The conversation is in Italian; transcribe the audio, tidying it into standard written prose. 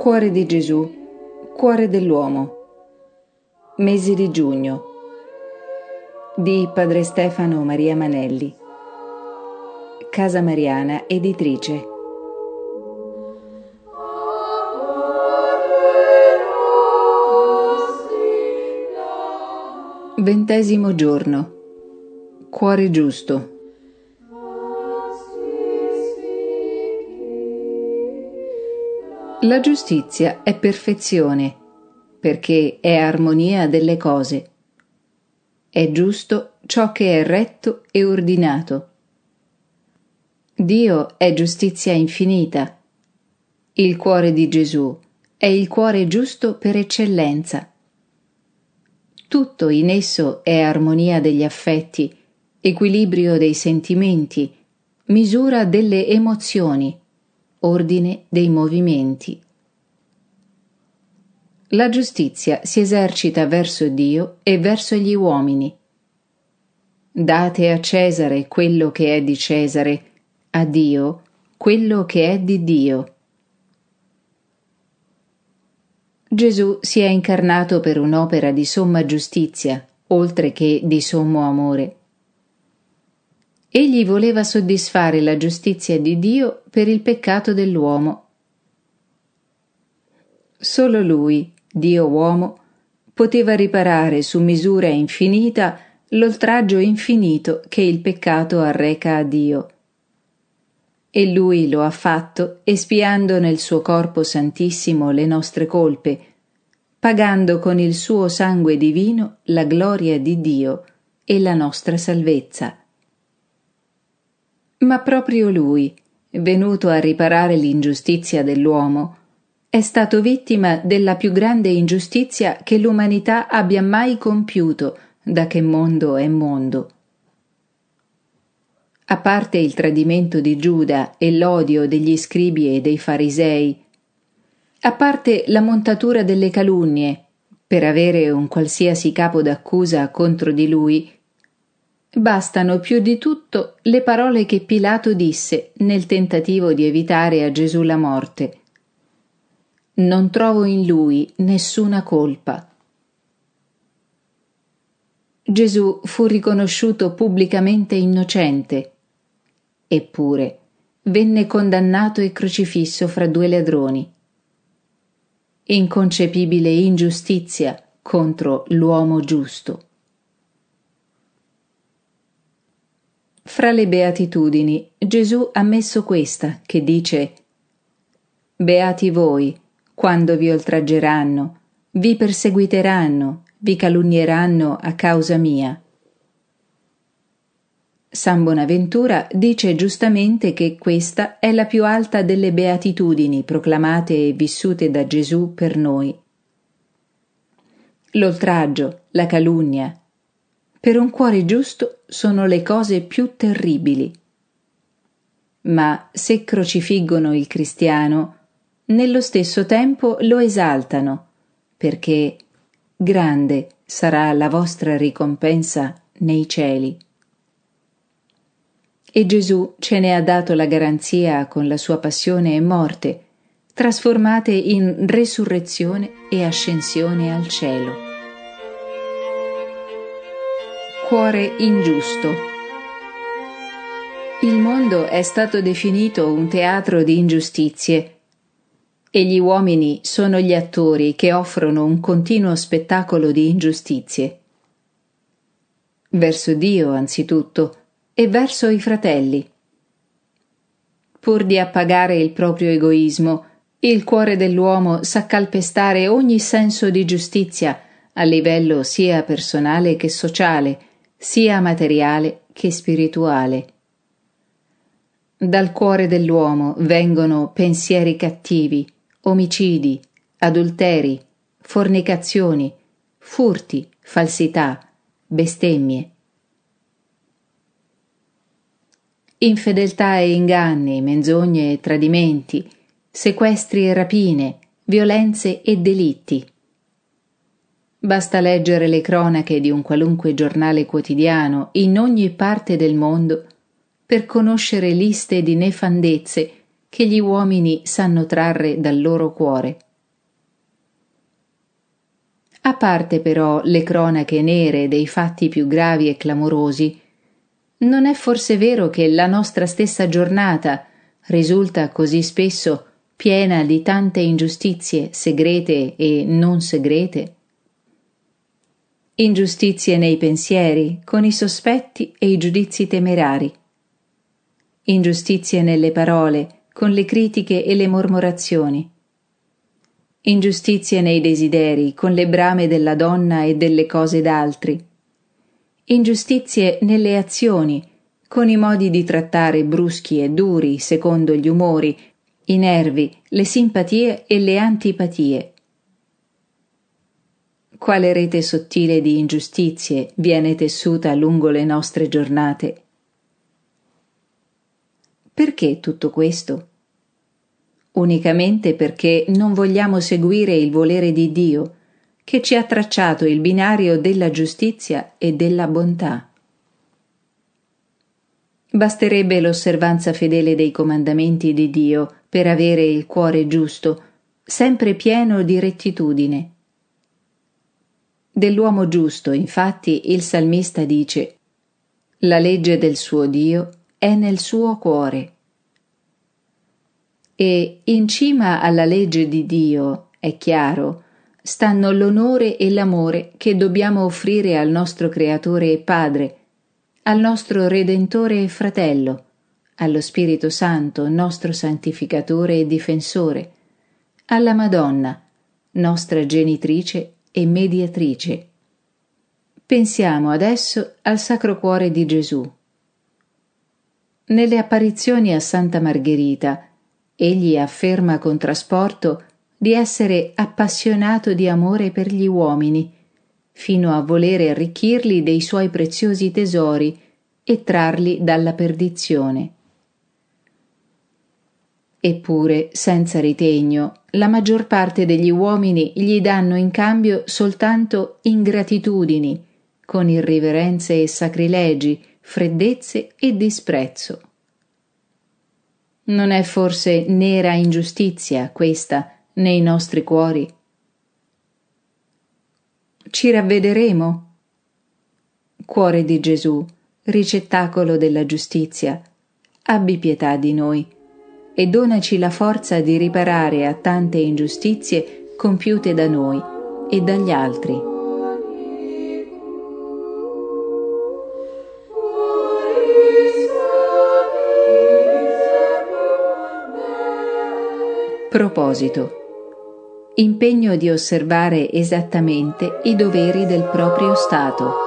Cuore di Gesù, cuore dell'uomo. Mese di giugno. Di Padre Stefano Maria Manelli. Casa Mariana Editrice. Ventesimo giorno. Cuore giusto. La giustizia è perfezione, perché è armonia delle cose. È giusto ciò che è retto e ordinato. Dio è giustizia infinita. Il cuore di Gesù è il cuore giusto per eccellenza. Tutto in esso è armonia degli affetti, equilibrio dei sentimenti, misura delle emozioni, ordine dei movimenti. La giustizia si esercita verso Dio e verso gli uomini. Date a Cesare quello che è di Cesare, a Dio quello che è di Dio. Gesù si è incarnato per un'opera di somma giustizia, oltre che di sommo amore. Egli voleva soddisfare la giustizia di Dio per il peccato dell'uomo. Solo Lui, Dio uomo, poteva riparare su misura infinita l'oltraggio infinito che il peccato arreca a Dio. E Lui lo ha fatto espiando nel suo corpo santissimo le nostre colpe, pagando con il suo sangue divino la gloria di Dio e la nostra salvezza. Ma proprio Lui, venuto a riparare l'ingiustizia dell'uomo, è stato vittima della più grande ingiustizia che l'umanità abbia mai compiuto da che mondo è mondo. A parte il tradimento di Giuda e l'odio degli scribi e dei farisei, a parte la montatura delle calunnie per avere un qualsiasi capo d'accusa contro di lui, bastano più di tutto le parole che Pilato disse nel tentativo di evitare a Gesù la morte. Non trovo in lui nessuna colpa. Gesù fu riconosciuto pubblicamente innocente, eppure venne condannato e crocifisso fra due ladroni. Inconcepibile ingiustizia contro l'uomo giusto. Fra le beatitudini Gesù ha messo questa che dice: Beati voi quando vi oltraggeranno, vi perseguiteranno, vi calunnieranno a causa mia. San Bonaventura dice giustamente che questa è la più alta delle beatitudini proclamate e vissute da Gesù per noi. L'oltraggio, la calunnia, per un cuore giusto sono le cose più terribili. Ma se crocifiggono il cristiano, nello stesso tempo lo esaltano, perché grande sarà la vostra ricompensa nei cieli. E Gesù ce ne ha dato la garanzia con la sua passione e morte, trasformate in resurrezione e ascensione al cielo. Cuore ingiusto. Il mondo è stato definito un teatro di ingiustizie, e gli uomini sono gli attori che offrono un continuo spettacolo di ingiustizie. Verso Dio, anzitutto, e verso i fratelli. Pur di appagare il proprio egoismo, il cuore dell'uomo sa calpestare ogni senso di giustizia a livello sia personale che sociale, sia materiale che spirituale. Dal cuore dell'uomo vengono pensieri cattivi, omicidi, adulteri, fornicazioni, furti, falsità, bestemmie. Infedeltà e inganni, menzogne e tradimenti, sequestri e rapine, violenze e delitti. Basta leggere le cronache di un qualunque giornale quotidiano in ogni parte del mondo per conoscere liste di nefandezze che gli uomini sanno trarre dal loro cuore. A parte però le cronache nere dei fatti più gravi e clamorosi, non è forse vero che la nostra stessa giornata risulta così spesso piena di tante ingiustizie segrete e non segrete? Ingiustizie nei pensieri, con i sospetti e i giudizi temerari. Ingiustizie nelle parole, con le critiche e le mormorazioni. Ingiustizie nei desideri, con le brame della donna e delle cose d'altri. Ingiustizie nelle azioni, con i modi di trattare bruschi e duri secondo gli umori, i nervi, le simpatie e le antipatie. Quale rete sottile di ingiustizie viene tessuta lungo le nostre giornate? Perché tutto questo? Unicamente perché non vogliamo seguire il volere di Dio, che ci ha tracciato il binario della giustizia e della bontà. Basterebbe l'osservanza fedele dei comandamenti di Dio per avere il cuore giusto, sempre pieno di rettitudine. Dell'uomo giusto, infatti, il salmista dice: «La legge del suo Dio è nel suo cuore». E in cima alla legge di Dio, è chiaro, stanno l'onore e l'amore che dobbiamo offrire al nostro Creatore e Padre, al nostro Redentore e Fratello, allo Spirito Santo, nostro Santificatore e Difensore, alla Madonna, nostra Genitrice e Mediatrice. Pensiamo adesso al Sacro Cuore di Gesù. Nelle apparizioni a Santa Margherita, egli afferma con trasporto di essere appassionato di amore per gli uomini, fino a volere arricchirli dei suoi preziosi tesori e trarli dalla perdizione. Eppure, senza ritegno, la maggior parte degli uomini gli danno in cambio soltanto ingratitudini, con irriverenze e sacrilegi, freddezze e disprezzo. Non è forse nera ingiustizia questa nei nostri cuori? Ci ravvederemo? Cuore di Gesù, ricettacolo della giustizia, abbi pietà di noi e donaci la forza di riparare a tante ingiustizie compiute da noi e dagli altri. Proposito. Impegno di osservare esattamente i doveri del proprio Stato.